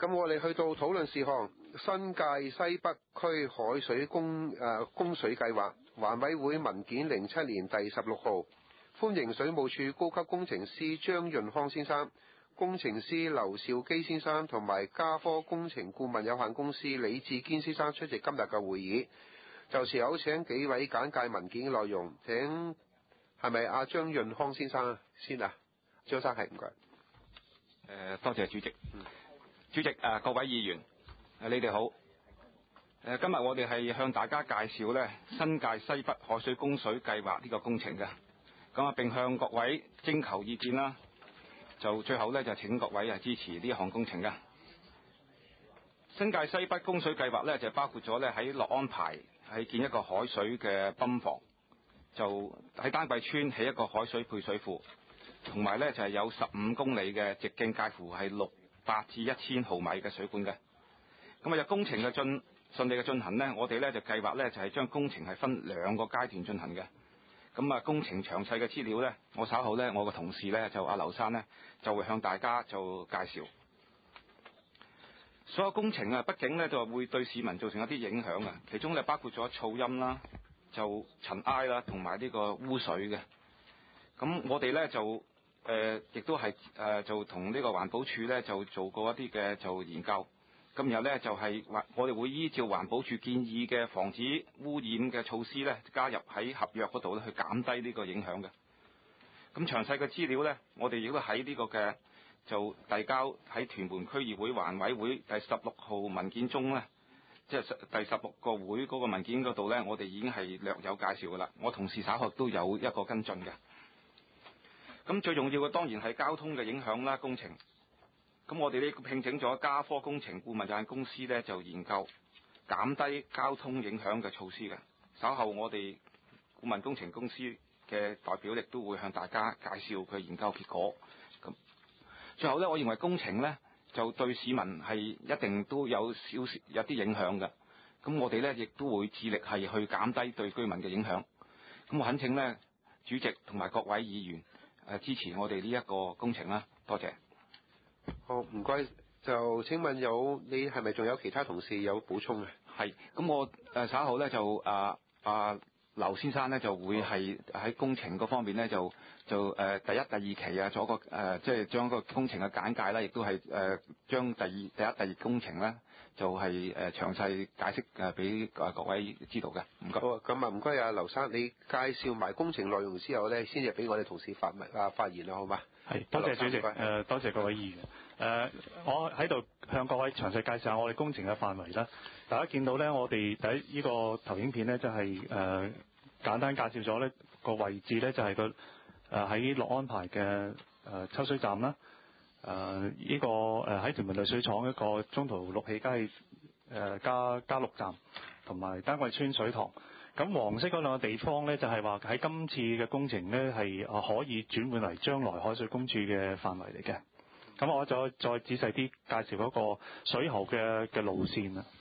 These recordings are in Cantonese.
咁我哋去到討論事項，新界西北區海水供水計劃，環委會文件07年第16號，歡迎水務署高級工程師張潤康先生、工程師劉兆基先生同埋嘉科工程顧問有限公司李志堅先生出席今日嘅會議。就是有請幾位簡介文件嘅內容，請係咪阿張潤康先生先啊？張生係，唔該。 多謝主席。主席各位議員，你哋好。今日我哋係向大家介紹呢新界西北海水供水計劃呢個工程嘅，咁並向各位徵求意見啦。就最後呢，就請各位支持呢一項工程嘅。新界西北供水計劃呢，就包括咗呢喺樂安排係建一個海水嘅泵房，就喺丹桂村起一個海水配水庫，同埋呢就係有15公里嘅直徑介乎係600至1000毫米嘅水管嘅。咁有工程嘅順利嘅進行呢，我哋呢就計劃呢就係將工程係分2個階段進行嘅。咁工程詳細嘅資料呢，我稍後呢我個同事呢就阿劉生呢就會向大家就介紹。所有工程畢竟呢就會對市民造成一啲影響啊，其中呢包括咗噪音啦、就塵埃啦，同埋呢個污水嘅。咁我哋呢就亦都係就同呢個環保署呢就做過一啲嘅就研究。咁然後呢就係我哋會依照環保署建議嘅防止污染嘅措施呢，加入喺合約嗰度呢去減低呢個影響嘅。咁詳細嘅資料呢，我哋亦都喺呢個嘅就遞交喺屯門區議會環委會第16號文件中呢，即係第16個會嗰個文件嗰度呢，我哋已經係略有介紹噶啦。我同事稍後都有一個跟進嘅。咁最重要嘅當然係交通嘅影響啦，工程。咁我哋呢聘請咗嘉科工程顧問有限公司呢，就研究減低交通影響嘅措施嘅。稍後我哋顧問工程公司嘅代表亦都會向大家介紹佢研究結果。咁最後呢，我認為工程呢就對市民係一定都有啲影響嘅。咁我哋呢亦都會致力係去減低對居民嘅影響。咁我懇請呢主席同埋各位議員支持我哋呢一個工程啦。多謝。 好，唔該。就請問你係咪仲有其他同事有補充啊？ 係。咁我稍後呢就劉先生呢就會係喺工程嗰方面呢，就第一、第二期做個即係將個工程嘅簡介啦，亦都係將第一、第二工程呢就係詳細解釋俾各位知道嘅。唔該。 好，咁唔該劉生，你介紹埋工程內容之後呢，先至俾我哋同事發言啦，好嗎？ 係，多謝主席。多謝各位議員。我喺度向各位詳細介紹下我哋工程嘅範圍啦。大家見到呢，我哋第呢個投影片呢，就係簡單介紹咗呢個位置呢，就係個喺樂安排嘅抽水站啦。呢個喺屯門濾水廠一個中途氯氣加氣加氯站，同埋丹桂村水塘。咁黃色嗰兩個地方呢，就係話喺今次嘅工程呢，係可以轉換為將來海水供處嘅範圍嚟嘅。咁我再仔細啲介紹嗰個水喉嘅路線啦。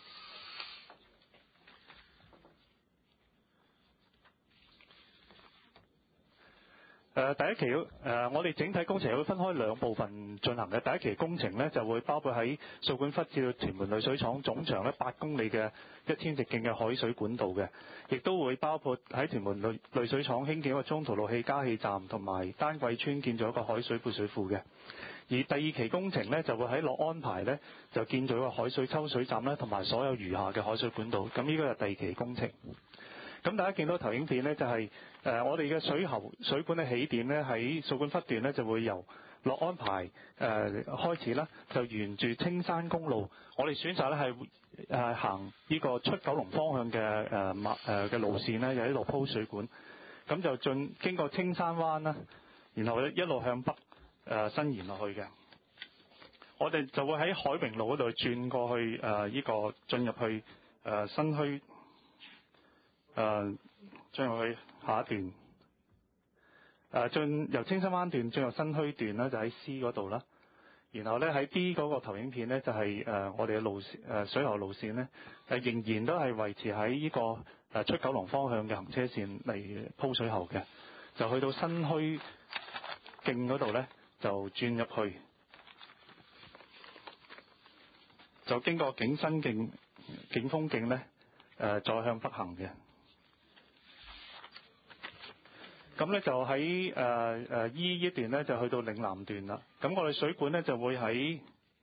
第一期我哋整體工程會分開2部分進行嘅。第一期工程呢，就會包括喺掃管笏至到屯門濾水廠總長呢8公里嘅1000直徑嘅海水管道嘅，亦都會包括喺屯門濾水廠興建一個中途氯氣加氣站，同埋丹桂村建造一個海水配水庫嘅。而第2期工程呢，就會喺樂安排呢，就建造一個海水抽水站啦，同埋所有餘下嘅海水管道。咁呢個係第2期工程。咁大家見到投影片呢，就係我哋嘅水管嘅起點呢，喺掃管笏段呢，就會由樂安排開始啦，就沿住青山公路，我哋選擇呢係行呢個出九龍方向嘅路線呢，就喺度鋪水管，咁就經過青山灣啦，然後一路向北伸延落去嘅。我哋就會喺海榮路嗰度轉過去呢個進入去新墟。進入去下一段，由青山灣段進入新墟段呢，就喺 C 嗰度啦。然後呢，喺 D 嗰個投影片呢，就係我哋嘅水喉路線呢，仍然都係維持喺呢個出九龍方向嘅行車線嚟鋪水喉嘅，就去到新墟徑嗰度呢，就轉入去。 就經過景新徑、景豐徑咧，再向北行嘅。咁咧就喺依一段咧就去到嶺南段啦。咁我哋水管咧就會喺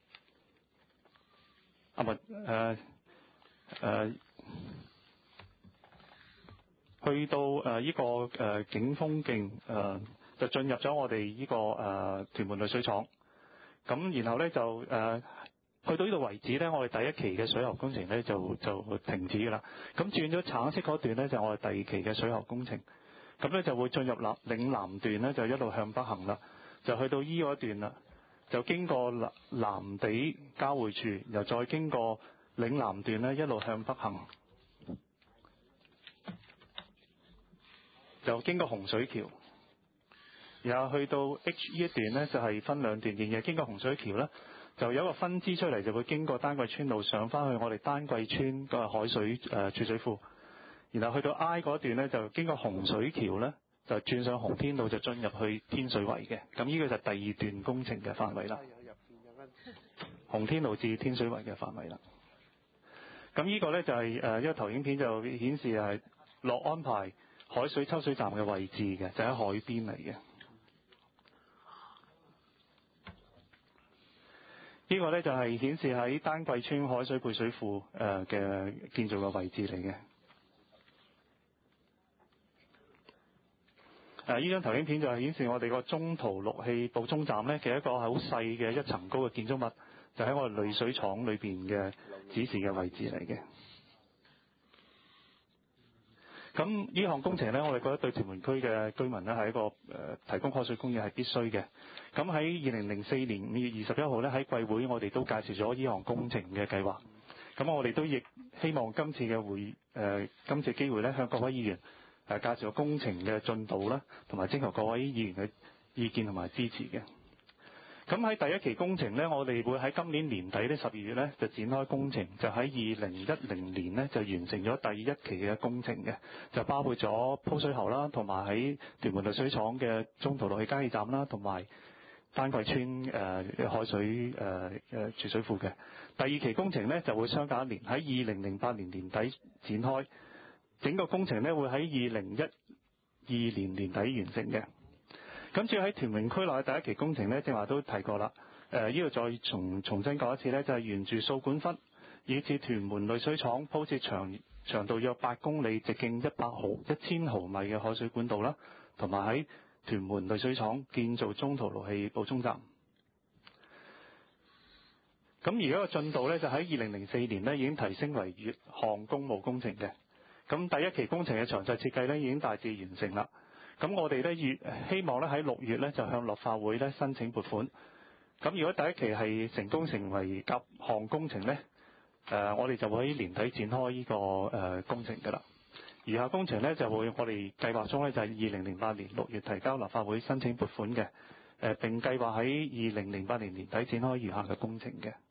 去到依個景豐徑就進入咗我哋依個屯門濾水廠。咁然後咧就去到呢度為止咧，我哋第一期嘅水喉工程咧就停止㗎啦。咁轉咗橙色嗰段咧就我哋第二期嘅水喉工程。咁咧就會進入嶺南段咧，就一路向北行啦，就去到依嗰段啦，就經過藍地交匯處，又再經過嶺南段咧，一路向北行，就經過洪水橋，然後去到 H 呢一段咧，就係分兩段嘅，經過洪水橋咧，就有一個分支出嚟，就會經過丹桂村路上返去我哋丹桂村個海水儲水庫。然後去到 I 嗰段咧，就經過洪水橋咧，就轉上洪天路，就進入去天水圍嘅。咁呢個就第二段工程嘅範圍啦。洪天路至天水圍嘅範圍啦。咁呢個咧就係一個投影片，就顯示係落安排海水抽水站嘅位置嘅，就喺海邊嚟嘅。呢個咧就係顯示喺丹桂村海水配水庫嘅建造嘅位置嚟嘅。呢張投影片就係顯示我哋個中途氯氣補充站咧嘅一個係好細嘅一層高嘅建築物，就喺我哋濾水廠裏邊嘅指示嘅位置嚟嘅。咁呢項工程咧，我哋覺得對屯門區嘅居民咧係一個提供海水供應係必須嘅。咁喺2004年5月21號咧喺貴會，我哋都介紹咗呢項工程嘅計劃。咁我哋都亦希望今次嘅機會咧，向各位議員介紹工程嘅進度啦，同埋徵求各位議員嘅意見同埋支持嘅。咁喺第一期工程呢，我哋會喺今年年底呢12月呢就展開工程，就喺2010年呢就完成咗第一期嘅工程嘅，就包括咗鋪水喉啦，同埋喺屯門濾水廠嘅中途氯氣加氣站啦，同埋丹桂村海水儲水庫嘅。第二期工程呢就會相隔一年，喺2008年年底展開。整個工程咧會喺2012年年底完成嘅。咁至於喺屯門區內第一期工程咧，正話都提過啦。呢度再重新講一次咧，就係沿住掃管笏以至屯門濾水廠鋪設長度約8公里、直徑1000毫米嘅海水管道啦，同埋喺屯門濾水廠建造中途氯氣補充站。咁而家個進度咧就喺2004年咧已經提升為乙項公務工程嘅。咁第一期工程嘅詳細設計咧已經大致完成啦。咁我哋咧希望咧喺6月咧就向立法會咧申請撥款。咁如果第一期係成功成為甲項工程咧，我哋就會喺年底展開呢個工程㗎啦。餘下工程咧就會我哋計劃中咧就係2008年6月提交立法會申請撥款嘅。並計劃喺2008年年底展開餘下嘅工程嘅。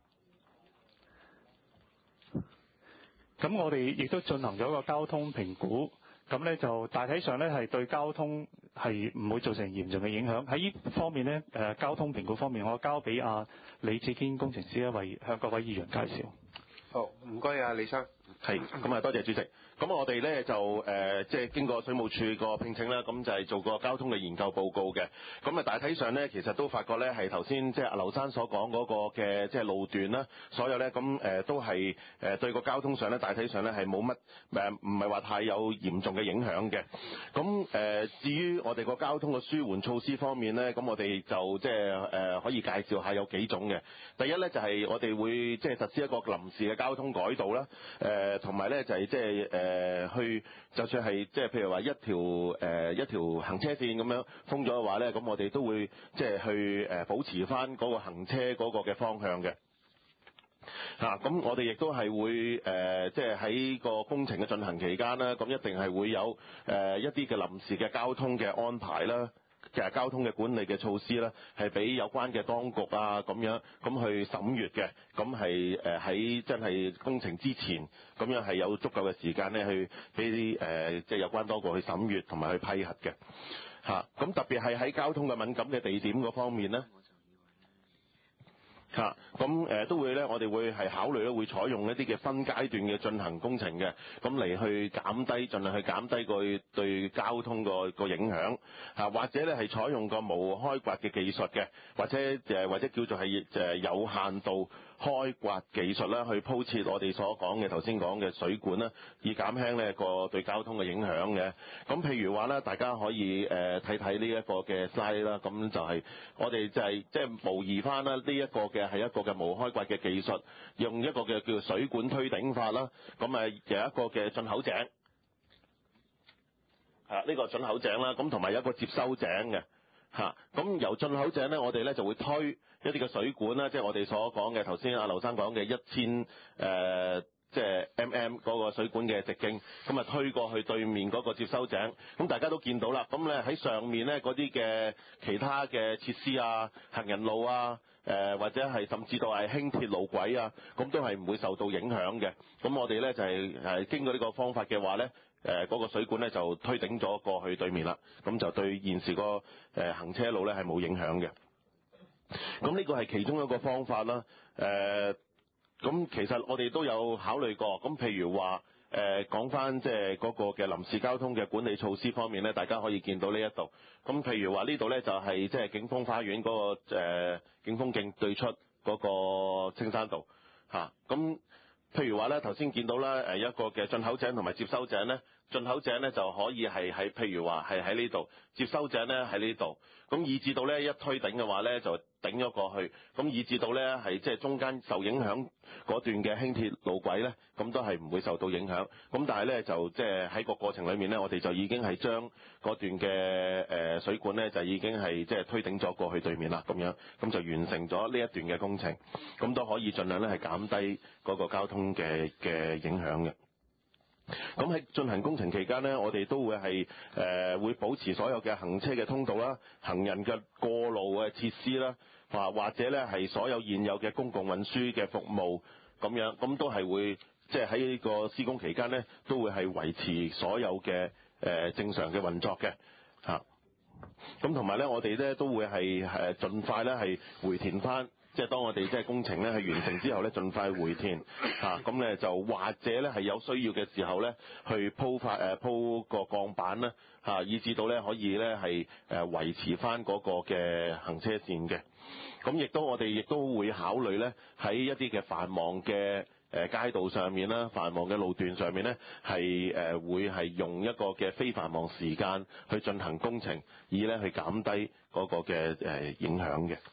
咁我哋亦都進行咗個交通評估，咁咧就大體上咧係對交通係唔會造成嚴重嘅影響。喺呢方面咧，交通評估方面，我交俾李志堅工程師咧為向各位議員介紹。 好，唔該啊，李生。 係，咁啊多謝主席。咁我哋咧就即係經過水務署個聘請啦，咁就係做個交通嘅研究報告嘅。咁啊大體上咧，其實都發覺咧係頭先即係阿劉生所講嗰個嘅即係路段啦，所有咧咁都係對個交通上咧大體上咧係冇乜唔係話太有嚴重嘅影響嘅。咁至於我哋個交通嘅舒緩措施方面咧，咁我哋就即係可以介紹下有幾種嘅。第一咧就係我哋會即係實施一個臨時嘅交通改道啦，同埋咧就係即係去，就算係即係譬如話一條行車線咁樣封咗嘅話咧，咁我哋都會即係去保持翻嗰個行車嗰個嘅方向嘅。咁我哋亦都係會即係喺個工程嘅進行期間啦，咁一定係會有一啲嘅臨時嘅交通嘅安排啦。其實交通嘅管理嘅措施咧，係俾有關嘅當局啊咁樣咁去審閱嘅，咁係喺真係工程之前，咁樣係有足夠嘅時間咧去俾啲即係有關當局去審閱同埋去批核嘅。咁特別係喺交通嘅敏感嘅地點嗰方面咧， 咁都會咧，我哋會係考慮咧，會採用一啲嘅分階段嘅進行工程嘅，咁嚟去減低，盡量去減低個對交通個影響或者咧係採用個無開掘嘅技術嘅，或者叫做係有限度開掘技術啦，去鋪設我哋所講嘅頭先講嘅水管啦，以減輕呢個對交通嘅影響嘅。咁譬如話咧，大家可以睇睇呢一個嘅 slide 啦，咁就係我哋就係即係模擬翻啦，呢一個嘅係一個嘅無開掘嘅技術，用一個嘅叫水管推頂法啦，咁有一個嘅進口井，呢個進口井啦，咁同埋有一個接收井嘅。咁由進口井咧，我哋咧就會推一啲嘅水管啦，即係我哋所講嘅頭先阿劉生講嘅1000即係 mm 嗰個水管嘅直徑，咁啊推過去對面嗰個接收井。咁大家都見到啦，咁咧喺上面咧嗰啲嘅其他嘅設施啊、行人路啊、或者係甚至到係輕鐵路軌啊，咁都係唔會受到影響嘅。咁我哋咧就係經過呢個方法嘅話咧，嗰個水管咧就推頂咗過去對面啦，咁就對現時個行車路咧係冇影響嘅。咁呢個係其中一個方法啦。咁其實我哋都有考慮過，咁譬如話講翻即係嗰個嘅臨時交通嘅管理措施方面咧，大家可以見到呢一度。咁譬如話呢度咧就係即係景豐花園嗰個景豐徑對出嗰個青山道咁譬如話咧，頭先見到啦，一個嘅進口井同埋接收井咧，進口井咧就可以係喺譬如話係喺呢度，接收井咧喺呢度，咁以至到咧一推頂嘅話咧就頂咗過去，咁以至到咧係即係中間受影響嗰段嘅輕鐵路軌咧，咁都係唔會受到影響。咁但係咧就即係喺個過程裏面咧，我哋就已經係將嗰段嘅水管咧就已經係即係推頂咗過去對面啦，咁樣咁就完成咗呢一段嘅工程，咁都可以盡量咧係減低嗰個交通嘅影響嘅。咁喺進行工程期間呢，我哋都會係會保持所有嘅行車嘅通道啦、行人嘅過路嘅設施啦，或者咧係所有現有嘅公共運輸嘅服務咁樣，咁都係會即係喺呢個施工期間呢，都會係維持所有嘅正常嘅運作嘅咁同埋咧，我哋咧都會係盡快咧係回填翻。即係當我哋即係工程咧係完成之後咧，盡快回填咁咧就或者咧係有需要嘅時候咧，去鋪個鋼板啦以至到咧可以咧係維持翻嗰個嘅行車線嘅。咁我哋亦都會考慮咧喺一啲嘅繁忙嘅街道上面啦，繁忙嘅路段上面咧係會係用一個嘅非繁忙時間去進行工程，以咧去減低嗰個嘅影響嘅。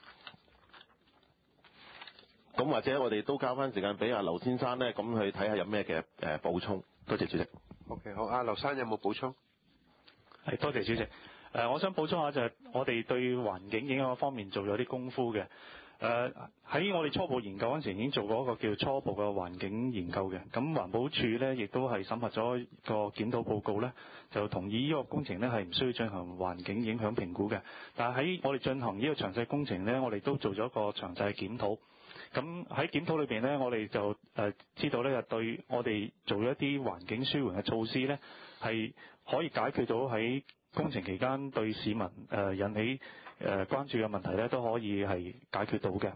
咁或者我哋都交翻時間俾阿劉先生咧，咁去睇下有咩嘅補充。多謝主席。 OK， 好，阿劉生有冇補充？ 係，多謝主席。我想補充下就係我哋對環境影響方面做咗啲功夫嘅。喺我哋初步研究嗰陣時已經做過一個叫初步嘅環境研究嘅。咁環保署咧亦都係審核咗個檢討報告咧，就同意呢個工程咧係唔需要進行環境影響評估嘅。但係喺我哋進行呢個詳細工程咧，我哋都做咗一個詳細嘅檢討。咁喺檢討裏邊咧，我哋就知道咧，對我哋做一啲環境舒緩嘅措施咧，係可以解決到喺工程期間對市民引起關注嘅問題咧，都可以係解決到嘅。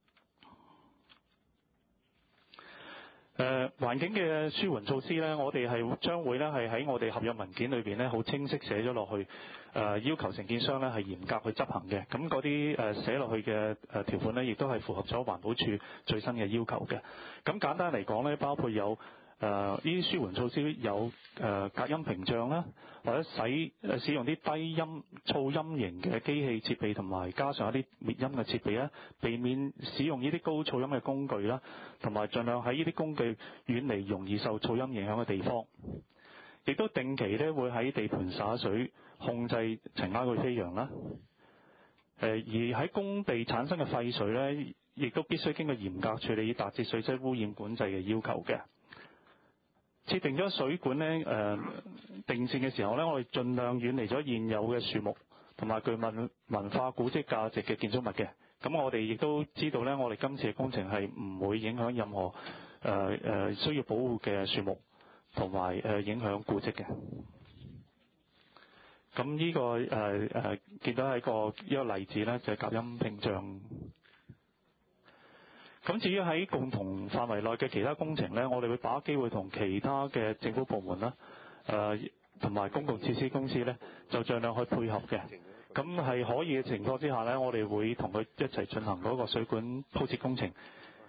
環境嘅舒緩措施咧，我哋係將會咧係喺我哋合約文件裏邊咧，好清晰寫咗落去，要求承建商咧係嚴格去執行嘅。咁嗰啲寫落去嘅條款咧，亦都係符合咗環保署最新嘅要求嘅。咁簡單嚟講咧，包括有呢啲舒緩措施有隔音屏障啦，或者使用啲低音噪音型嘅機器設備，同埋加上一啲滅音嘅設備啦，避免使用呢啲高噪音嘅工具啦，同埋盡量喺呢啲工具遠離容易受噪音影響嘅地方。亦都定期咧會喺地盤灑水，控制塵埃去飛揚啦。而喺工地產生嘅廢水咧，亦都必須經過嚴格處理，以達至水質污染管制嘅要求嘅。設定咗水管咧定線嘅時候咧，我哋盡量遠離咗現有嘅樹木同埋具文化古蹟價值嘅建築物嘅。咁我哋亦都知道咧，我哋今次嘅工程係唔會影響任何需要保護嘅樹木同埋影響古蹟嘅。咁呢個見到係一個例子咧，就係隔音屏障。 咁至於喺共同範圍內嘅其他工程呢，我哋會把握機會同其他嘅政府部門啦，同埋公共設施公司呢，就盡量去配合嘅。咁係可以嘅情況之下呢，我哋會同佢一齊進行嗰個水管鋪設工程。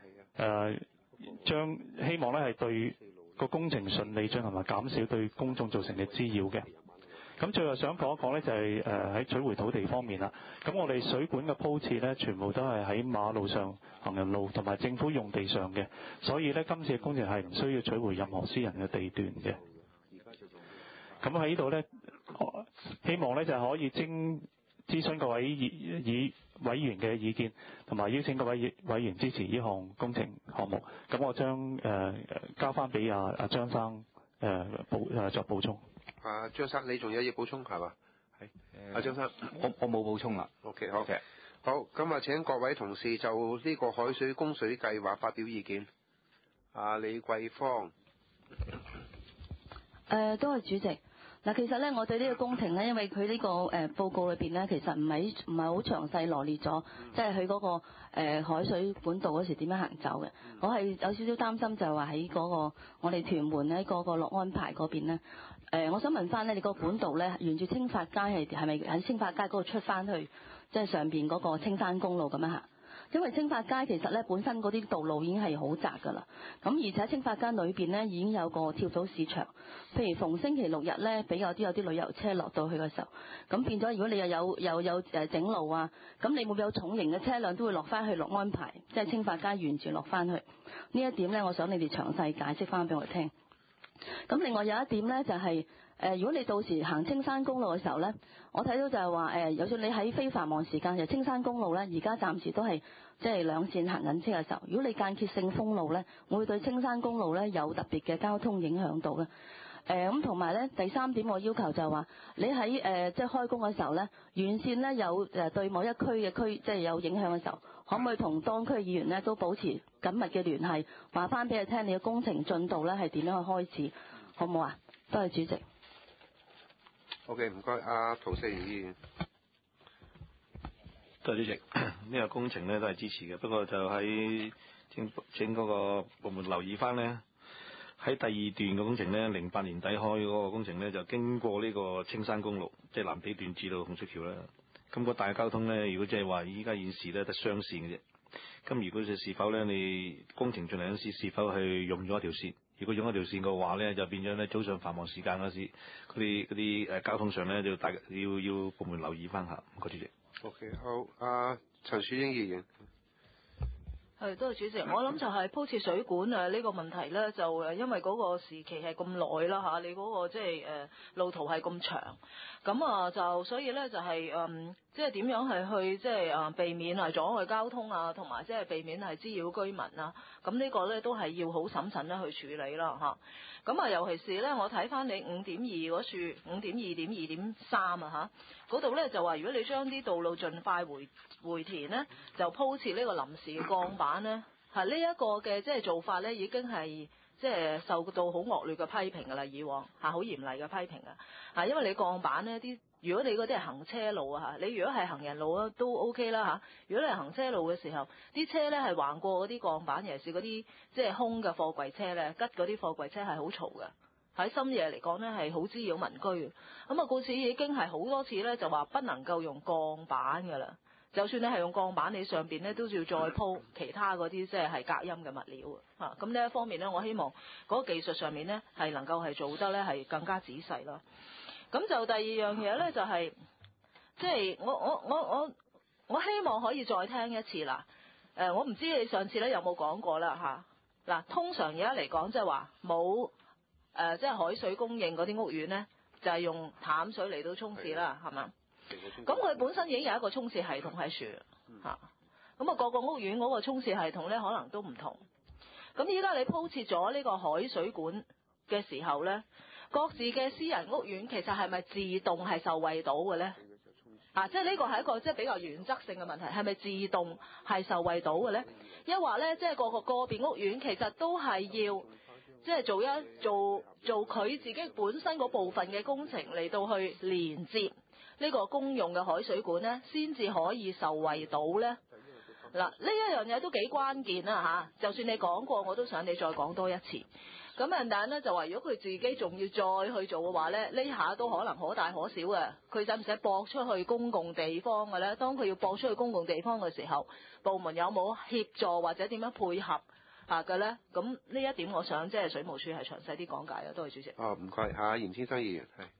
希望呢係對個工程順利進行，同埋減少對公眾造成嘅滋擾嘅。咁最後想講一講呢，就係喺取回土地方面啦。咁我哋水管嘅鋪設呢，全部都係喺馬路上、行人路同埋政府用地上嘅，所以呢，今次嘅工程係唔需要取回任何私人嘅地段嘅。咁喺呢度呢，希望呢就係可以諮詢各位委員嘅意見，同埋邀請各位委員支持呢項工程項目。咁我將交翻俾阿張生作補充。 張生，你仲有嘢補充係嘛？係。阿張生， 我冇補充啦。 OK， 好。好，咁請各位同事就呢個海水供水計劃發表意見。李桂芳。 多謝主席。嗱，其實咧，我對呢個工程咧，因為佢呢個報告裏邊咧，其實唔係好詳細羅列咗，即係佢嗰個海水管道嗰時點樣行走嘅。我係有少少擔心，就係話喺嗰個我哋屯門咧嗰個樂安排嗰邊咧，我想問翻咧，你個管道咧沿住青發街係咪喺青發街嗰度出翻去，即係上邊嗰個青山公路咁樣行？因為青發街其實咧本身嗰啲道路已經係好窄㗎啦，咁而且青發街裏邊咧已經有個跳蚤市場，譬如逢星期六日咧比較有啲旅遊車落到去嘅時候，咁變咗如果你又有整路啊，咁你會有重型嘅車輛都會落翻去樂安排，即係青發街沿住落翻去。呢一點咧，我想你哋詳細解釋翻俾我聽。咁另外有一點咧就係如果你到時行青山公路嘅時候咧，我睇到就係話就算你喺非繁忙時間，其實青山公路咧而家暫時都係即係兩線行緊車嘅時候，如果你間歇性封路咧，會對青山公路咧有特別嘅交通影響到嘅。咁同埋咧第三點，我要求就係話你喺即係開工嘅時候咧，沿線咧有對某一區嘅即係有影響嘅時候，可唔可以同當區議員咧都保持緊密嘅聯繫，話翻俾佢聽你嘅工程進度咧係點樣去開始，好唔好啊？多謝主席。 OK， 唔該，陶世賢議員。 多謝主席，呢個工程咧都係支持嘅，不過就喺請嗰個部門留意翻咧，喺第二段嘅工程咧，08年底開嗰個工程咧，就經過呢個青山公路，即係藍地段至到洪水橋啦。咁個大交通咧，如果即係話依家現時咧得雙線嘅啫。咁如果是否咧，你工程進行嗰時是否係用咗一條線？如果用一條線嘅話咧，就變咗咧早上繁忙時間嗰時，嗰啲交通上咧，就大要部門留意翻下。唔該主席。 OK， 好，陳樹英議員。 係，多謝主席。我諗就係鋪設水管呢個問題咧，就因為嗰個時期係咁耐啦嚇，你嗰個即係路途係咁長，咁就所以咧就係即係點樣係去即係避免係阻礙交通啊，同埋即係避免係滋擾居民啊。咁呢個咧都係要好審慎咧去處理啦嚇。咁尤其是咧，我睇翻你5.2嗰處5.2.2.3啊嚇，嗰度咧就話如果你將啲道路盡快回填咧，就鋪設呢個臨時嘅鋼板咧，係呢一個嘅即係做法咧，已經係即係受到好惡劣嘅批評㗎啦，以往好嚴厲嘅批評啊，因為你鋼板咧啲。如果你嗰啲係行車路啊嚇，你如果係行人路啊都 OK 啦嚇。如果你係行車路嘅時候，啲車咧係橫過嗰啲鋼板，尤其是嗰啲即係空嘅貨櫃車咧，吉嗰啲貨櫃車係好嘈嘅。喺深夜嚟講咧係好滋擾民居嘅。咁故此已經係好多次咧就話不能夠用鋼板㗎啦。就算你係用鋼板，你上邊咧都要再鋪其他嗰啲即係隔音嘅物料啊。咁呢一方面咧，我希望嗰個技術上面咧係能夠係做得咧係更加仔細啦。咁就第二樣嘢咧，就係即係我希望可以再聽一次啦。我唔知你上次咧有冇講過啦嚇。嗱，通常而家嚟講即係話冇即係海水供應嗰啲屋苑咧，就係用淡水嚟到沖廁啦，係嘛？咁佢本身已經有一個沖廁系統喺處嚇。咁個個屋苑嗰個沖廁系統咧，可能都唔同。咁依家你鋪設咗呢個海水管嘅時候咧，各自嘅私人屋苑其實係咪自動係受惠到嘅咧？即係呢個係一個即係比較原則性嘅問題，係咪自動係受惠到嘅咧？抑或咧，即係個別屋苑其實都係要即係做佢自己本身嗰部分嘅工程嚟到去連接呢個公用嘅海水管咧，先至可以受惠到咧？ 嗱，呢一樣嘢都幾關鍵啦嚇，就算你講過，我都想你再講多一次。咁但係咧就話，如果佢自己仲要再去做嘅話咧，呢下都可能可大可小嘅。佢使唔使駁出去公共地方嘅咧？當佢要駁出去公共地方嘅時候，部門有冇協助或者點樣配合嘅咧？咁呢一點我想即係水務署係詳細啲講解嘅。多謝主席。 哦，唔該嚇，嚴先生議員係。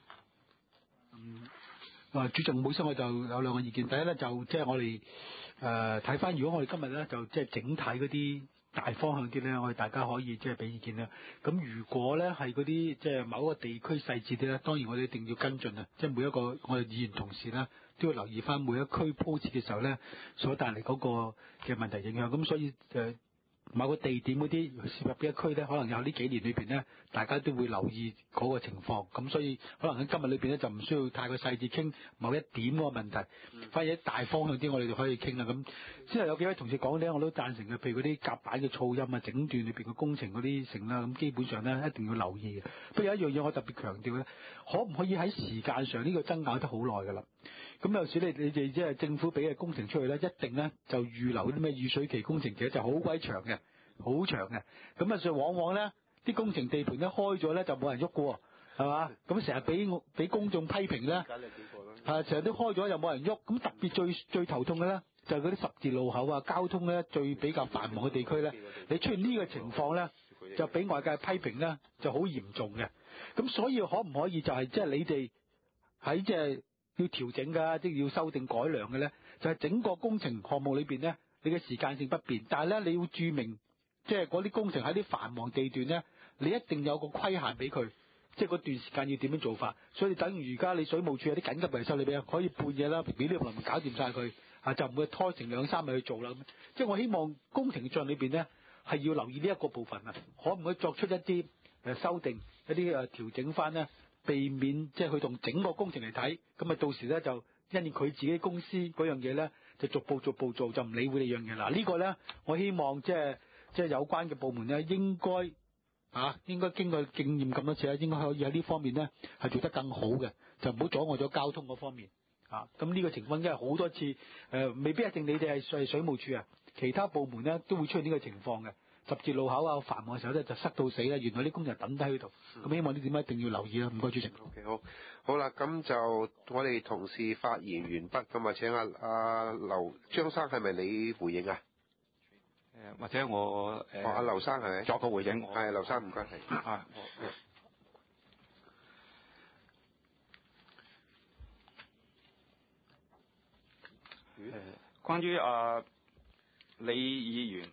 主席，本身我就有兩個意見。第一咧就即係我哋睇翻，如果我哋今日咧就即係整體嗰啲大方向啲咧，我哋大家可以即係俾意見啦。咁如果咧係嗰啲即係某一個地區細節啲咧，當然我哋一定要跟進啊！即係每一個我哋議員同事咧都要留意翻每一區鋪設嘅時候咧所帶嚟嗰個嘅問題影響。咁所以某個地點嗰啲涉入邊一區咧，可能有呢幾年裏邊咧，大家都會留意嗰個情況。咁所以可能喺今日裏邊咧，就唔需要太過細緻傾某一點嗰個問題，反而大方向啲，我哋就可以傾啦。咁之後有幾位同事講咧，我都贊成嘅。譬如嗰啲夾板嘅噪音啊，整段裏邊嘅工程嗰啲成啦，咁基本上咧一定要留意嘅。不過有一樣嘢我特別強調咧，可唔可以喺時間上呢個爭拗得好耐㗎啦？咁有時你哋即係政府俾嘅工程出去咧，一定咧就預留啲咩雨水期工程，其實就好鬼長嘅，好長嘅。咁所以往往咧啲工程地盤一開咗咧就冇人喐過，係嘛？咁成日俾公眾批評咧，成日都開咗又冇人喐。咁特別最頭痛嘅咧就係嗰啲十字路口啊，交通咧最比較繁忙嘅地區咧，你出現呢個情況咧，就俾外界批評咧就好嚴重嘅。咁所以可唔可以就係即係你哋喺即係要調整㗎，即係要修訂改良嘅咧，就係整個工程項目裏邊咧，你嘅時間性不變，但係咧你要注明，即係嗰啲工程喺啲繁忙地段咧，你一定有個規限俾佢，即係嗰段時間要點樣做法。所以等於而家你水務署有啲緊急維修，你俾可以半夜啦，俾呢個能搞掂晒佢，就唔會拖成2-3日去做啦。即係我希望工程上裏邊咧係要留意呢一個部分啊，可唔可以作出一啲修訂、一啲調整翻咧？避免即係佢同整個工程嚟睇，咁到時咧就因應佢自己公司嗰樣嘢咧，就逐步做，就唔理會呢樣嘢。嗱，呢個咧，我希望即係有關嘅部門咧，應該經過經驗咁多次咧，應該可以喺呢方面咧係做得更好嘅，就唔好阻礙咗交通嗰方面。咁呢個情況因為好多次未必一定你哋係水務署啊，其他部門咧都會出現呢個情況嘅。十字路口啊，繁忙嘅時候咧就塞到死啦，原來啲工人等低喺度。咁希望呢點一定要留意啦。唔該，主席。 OK， 好啦，咁就我哋同事發言完畢，咁啊請阿張生係咪你回應啊？ 或者我阿劉生係咪作個回應？ 係劉生，唔該係。 關於李議員，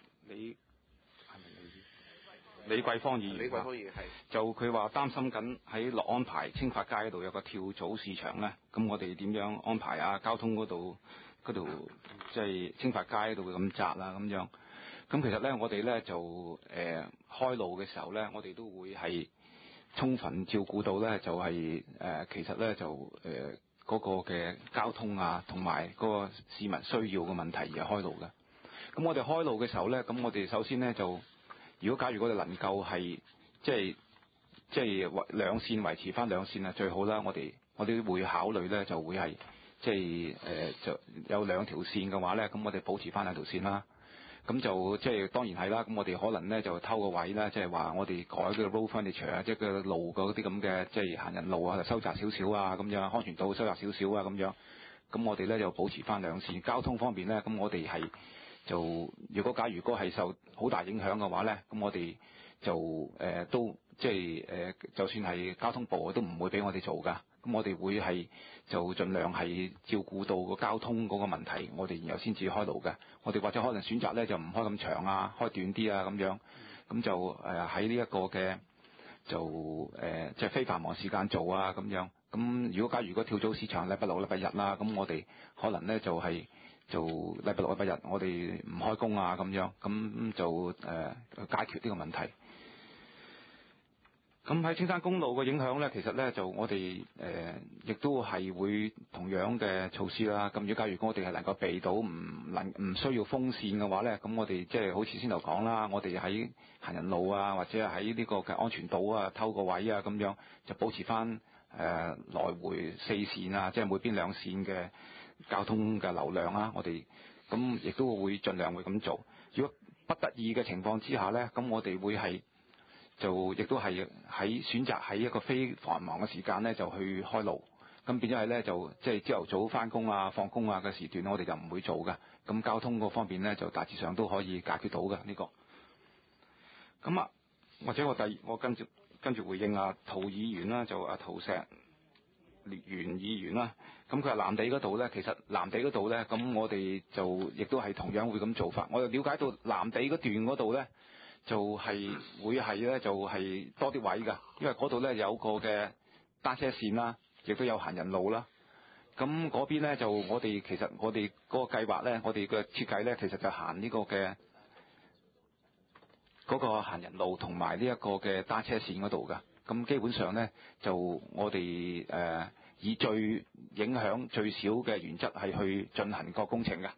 李桂芳議員係就佢話擔心緊喺樂安排青發街嗰度有個跳蚤市場咧，咁我哋點樣安排啊？交通嗰度即係青發街嗰度會咁窄啦咁樣。咁其實咧，我哋咧就開路嘅時候咧，我哋都會係充分照顧到咧，就係其實咧就嗰個嘅交通啊，同埋嗰個市民需要嘅問題而開路嘅。咁我哋開路嘅時候咧，咁我哋首先咧就，如果我哋能夠係即係兩線維持翻兩線啊，最好啦。我哋會考慮咧，就會係就有兩條線嘅話咧，咁我哋保持翻兩條線啦。咁就當然係啦。咁我哋可能咧就偷個位啦，即係話我哋改嗰個 road furniture 啊，即係個路嗰啲咁嘅即係行人路啊，就收窄少少啊，咁樣安全島收窄少少啊，咁樣。咁我哋咧就保持翻兩線。交通方面咧，咁我哋係就如果係受好大影響嘅話咧，咁我哋就都就算係交通部都唔會俾我哋做㗎。咁我哋會係就盡量係照顧到個交通嗰個問題，我哋然後先至開路嘅。我哋或者可能選擇咧就唔開咁長啊，開短啲啊咁樣。咁就喺呢一個嘅就即係非繁忙時間做啊咁樣。咁如果跳蚤市場禮拜六禮拜日啦，咁我哋可能咧就係做禮拜六禮拜日我哋唔開工啊咁樣，咁就解決呢個問題。咁喺青山公路嘅影響咧，其實咧就我哋亦都係會同樣嘅措施啦。咁如果我哋係能夠避到唔需要封線嘅話咧，咁我哋即係好似先頭講啦，我哋喺行人路啊，或者係喺呢個嘅安全島啊偷個位啊咁樣，就保持翻來回4線啊，即係每邊2線嘅交通嘅流量啊。我哋咁亦都會盡量會咁做。如果不得已嘅情況之下呢，咁我哋會係就亦都係選擇喺一個非繁忙嘅時間呢，就去開路。咁變咗係呢，就即係朝頭早翻工啊、放工啊嘅時段，我哋就唔會做嘅。咁交通嗰方面呢，就大致上都可以解決到嘅呢個。咁啊，或者我跟住回應陶議員啦，就陶石元議員啦。咁佢話藍地嗰度呢，其實藍地嗰度呢，咁我哋就亦都係同樣會咁做法。我又了解到藍地嗰段嗰度呢，就係會係呢，就係多啲位㗎，因為嗰度呢有個嘅單車線啦。亦都有行人路啦，咁嗰邊呢，就我哋嗰個計劃呢，我哋嘅設計呢，其實就行呢個嘅嗰個行人路同埋呢一個嘅單車線嗰度㗎。咁基本上呢，就我哋以最影響最少嘅原則係去進行個工程㗎。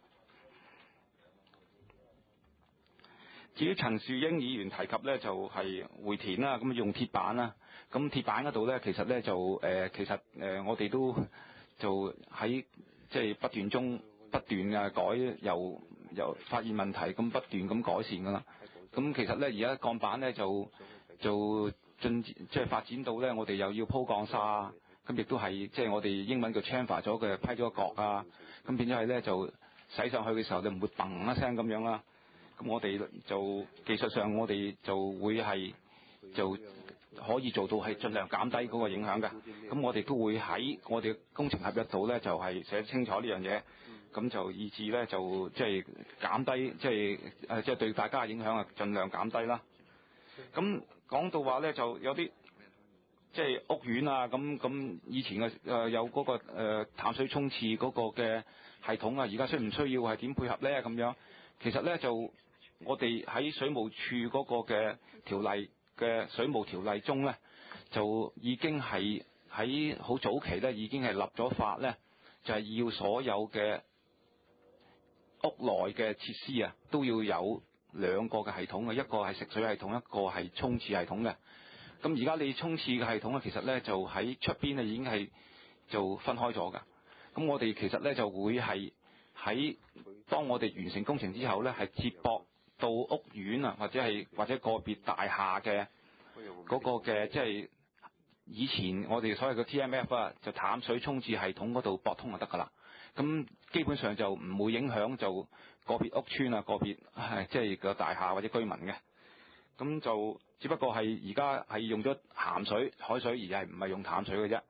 至於陳樹英議員提及呢，就係回填啦，咁用鐵板啦。咁鐵板嗰度呢，其實呢，就我哋都就喺即係不斷改，又發現問題，咁不斷咁改善㗎啦。咁其實呢，而家鋼板呢，就即係發展到呢，我哋又要鋪鋼沙，咁亦都係即係我哋英文叫 chamfer 咗嘅批咗個角啊，咁變咗係呢，就洗上去嘅時候，你唔會砰一聲咁樣啦。咁我哋就技術上，我哋就會係就可以做到係盡量減低嗰個影響嘅。咁我哋都會喺我哋工程合約度呢，就係寫清楚呢樣嘢。咁就以致呢，就即係減低，即係對大家嘅影響啊，盡量減低啦。咁講到話呢，就有啲即係屋苑啊，咁以前嘅有嗰個淡水沖廁嗰個嘅系統啊，而家需唔需要係點配合呢？咁樣其實呢，就我哋喺水務署嗰個嘅條例嘅水務條例中呢，就已經係喺好早期呢已經係立咗法呢，就係要所有嘅屋內嘅設施啊，都要有兩個嘅系統嘅，一個係食水系統，一個係沖廁系統嘅。咁而家你沖廁嘅系統呢，其實呢就喺出邊呢已經係就分開咗㗎。咁我哋其實呢就會係喺當我哋完成工程之後呢，係接駁到屋苑啊，或者個別大廈嘅嗰個嘅即係以前我哋所謂嘅 TMF 啊，就淡水沖廁系統嗰度駁通就得㗎啦。咁基本上就唔會影響就個別屋邨啊，個別即係個大廈或者居民嘅。咁就只不過係而家係用咗鹹水、海水，而係唔係用淡水嘅啫。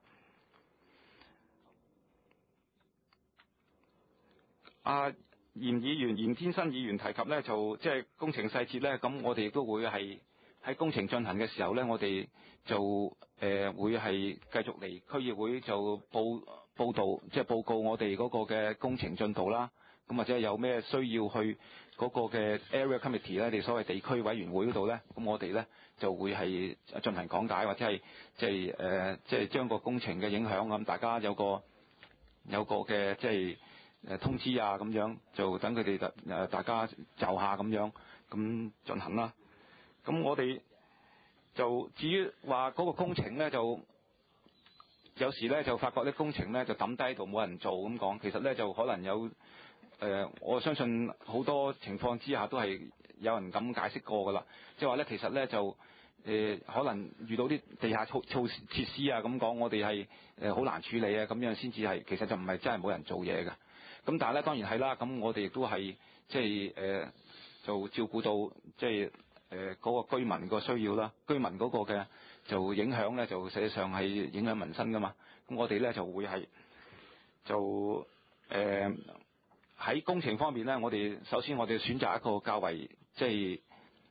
嚴天新議員提及呢，就即係工程細節呢。咁我哋亦都會係喺工程進行嘅時候呢，我哋就會係繼續嚟區議會就報道，即係報告我哋嗰個嘅工程進度啦。咁或者有咩需要去嗰個嘅 area committee 咧，你所謂地區委員會嗰度呢，咁我哋呢就會係進行講解，或者係即係將個工程嘅影響咁，大家有個嘅即係通知啊咁樣，就等佢哋大家就下咁樣咁進行啦。咁我哋就至於話嗰個工程呢，就有時呢就發覺啲工程呢就抌低喺度冇人做咁講，其實呢就可能有我相信好多情況之下都係有人咁解釋過㗎啦，即係話呢，其實呢就可能遇到啲地下設施啊咁講，我哋係好難處理啊，咁樣先至係，其實就唔係真係冇人做嘢㗎。咁但係呢當然係啦，咁我哋亦都係即係就照顧到即係嗰個居民個需要啦，居民嗰個嘅就影響呢，就實際上係影響民生㗎嘛。咁我哋呢就會係就喺工程方面呢，首先我哋選擇一個較為即係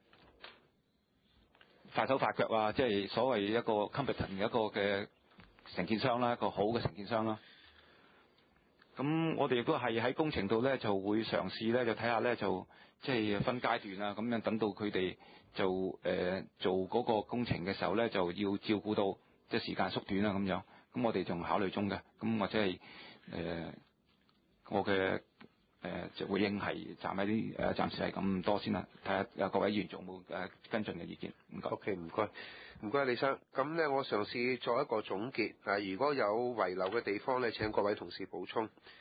快手快腳啊，即係所謂一個 competent 嘅一個嘅承建商啦，一個好嘅承建商啦。咁我哋亦都係喺工程度呢，就會嘗試呢，就睇下呢，就即係分階段啊，咁樣等到佢哋就做嗰個工程嘅時候呢，就要照顧到即係時間縮短啊咁樣。咁我哋仲考慮中嘅，咁或者係我嘅回應係暫時係咁多先啦，睇下各位議員仲有冇跟進嘅意見。唔該。 OK， 唔該李生。咁呢，我嘗試作一個總結。如果有遺留嘅地方呢，請各位同事補充。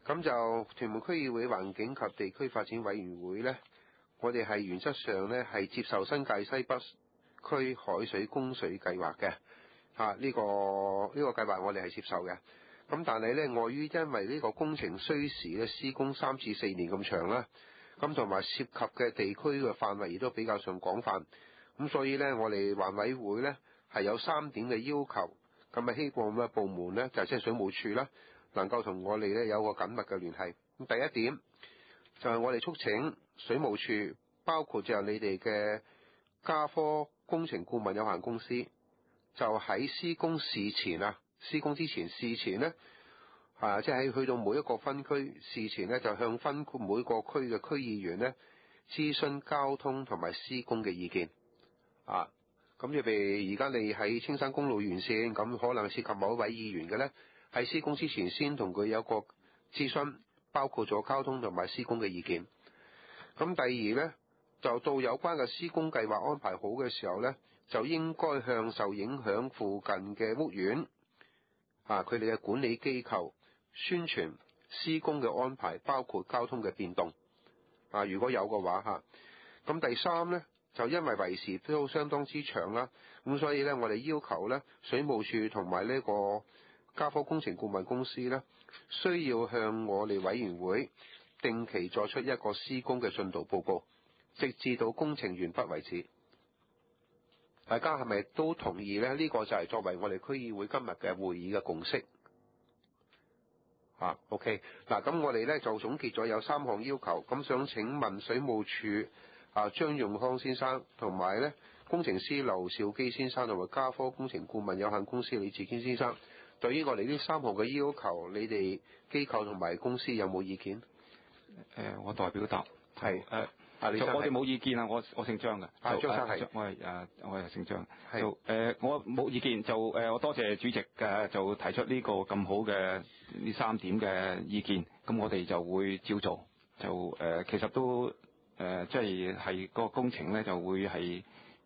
咁就屯門區議會環境及地區發展委員會呢，我哋係原則上呢係接受新界西北區海水供水計劃嘅，呢個計劃我哋係接受嘅。咁但係呢，礙於因為呢個工程需時咧施工3至4年咁長啦，咁同埋涉及嘅地區嘅範圍亦都比較上廣泛，咁所以呢，我哋環委會呢係有3點嘅要求，咁啊希望咩部門呢，就即係水務署啦，能夠同我哋呢有個緊密嘅聯繫。咁第一點就係我哋促請水務署，包括就係你哋嘅嘉科工程顧問有限公司，就喺施工之前事前呢，即係喺去到每一個分區事前呢，就向每個區嘅區議員呢諮詢交通同埋施工嘅意見。咁譬如而家你喺青山公路沿線，咁可能涉及某一位議員嘅呢，喺施工之前先同佢有個諮詢，包括咗交通同埋施工嘅意見。咁第二呢，就到有關嘅施工計劃安排好嘅時候呢，就應該向受影響附近嘅屋苑佢哋嘅管理機構宣傳施工嘅安排，包括交通嘅變動如果有嘅話咁第三呢，就因為維持都相當之長啦，咁所以呢，我哋要求呢水務署同埋呢個嘉科工程顧問公司呢，需要向我哋委員會定期作出一個施工嘅進度報告，直至到工程完畢為止。大家係咪都同意呢？呢個就係作為我哋區議會今日嘅會議嘅共識。OK， 咁我哋呢就總結咗有3項要求，咁想請問水務署張用康先生同埋呢工程師劉兆基先生同埋嘉科工程顧問有限公司李志堅先生，對於我哋呢3項嘅要求，你哋機構同埋公司有冇意見？ 我代表答係我哋冇意見啊！我姓張嘅， 張生係我係姓張。我冇意見，我多謝主席就提出呢個咁好嘅呢3點嘅意見，咁我哋就會照做。其實都即係個工程咧就會係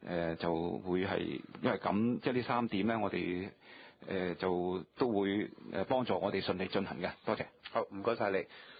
因為咁，即係呢3點咧，我哋就都會幫助我哋順利進行嘅。多謝。 好，唔該晒你。